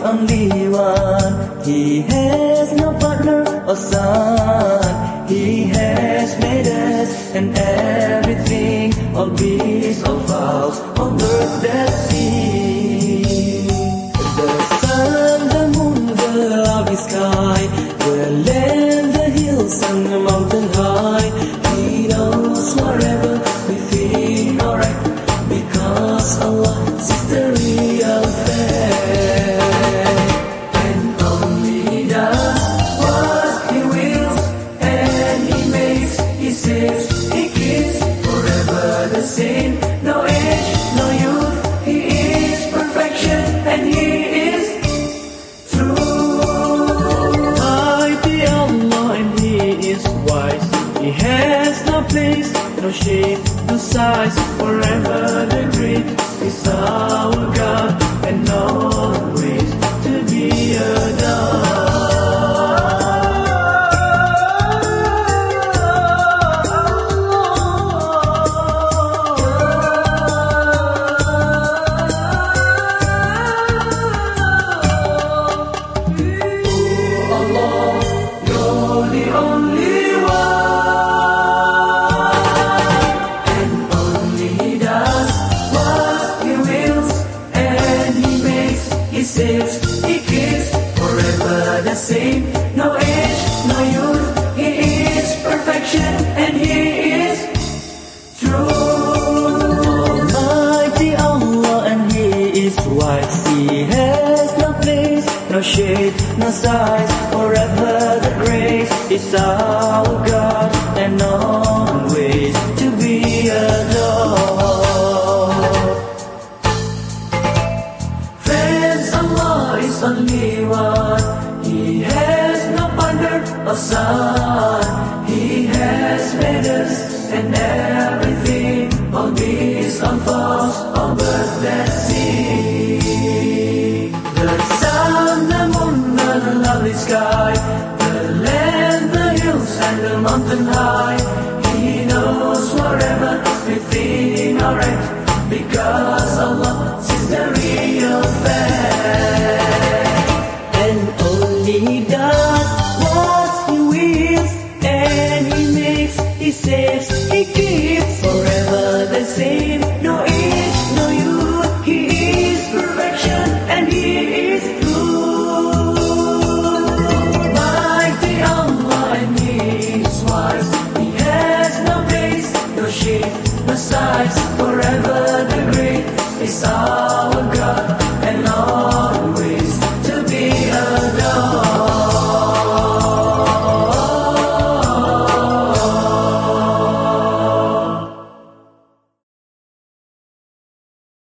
only one. He has no partner or son. He has made us and everything, all beasts, all fowls, all birds that sing. The sun, the moon, the lovely sky, the land, the hills and the mountain high. He knows whatever we feel alright, because Allah sees the real fact. And only does what He wills, and He makes, He saves, He keeps forever the same. No age, no youth, He is perfection and He is true. Mighty Allah, and He is wise. He has no place, no shape, no size. Forever the great is our God, and always to be adored. Allah, you're the only one, and only He does what He wills, and He makes, He saves, He keeps forever the same. No age, no youth, He is perfection and He is true. Almighty Allah, and He is wise. He has no place, no shape, no size. Forever the great is our God, and always to be adored. Friends, Allah is only one. He has no partner or son. He has made us and everything, all beasts, all fowls, all birds that sing. The sun, the moon, the lovely sky, the land, the hills and the mountain high. He knows whatever we feel alright, because Allah sees the real fact. And only He does what He wills, and He makes, He saves, He keeps forever the same. No age, no youth, He is perfection and He is true. Mighty Allah, and He is wise. He has no place, no shape, no size. Forever the great is our God.